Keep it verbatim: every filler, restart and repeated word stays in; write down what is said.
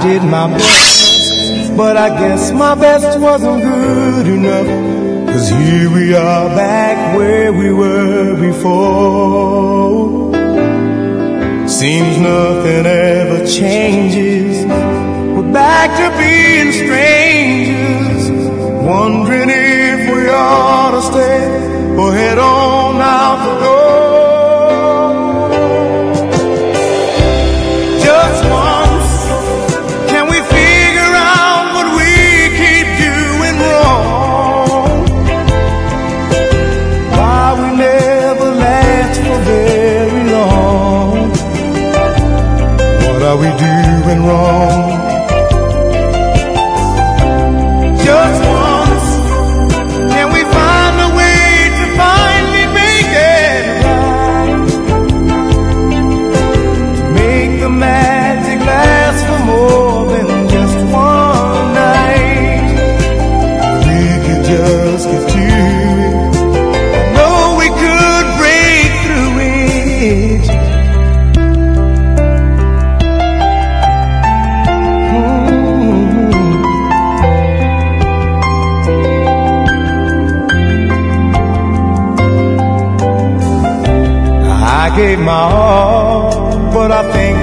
did my best, but I guess my best wasn't good enough. 'Cause here we are back where we were before. Seems nothing ever changes. We're back to being strangers, wondering if we ought to stay or head on out the door. Just once, can we figure out what we keep doing wrong? Why we never last for very long? What are we doing wrong? Just once, can we find a way to finally make it right? Make the magic last for more than just one night. We could just get to it. I know we could break through it. I gave my all, but I think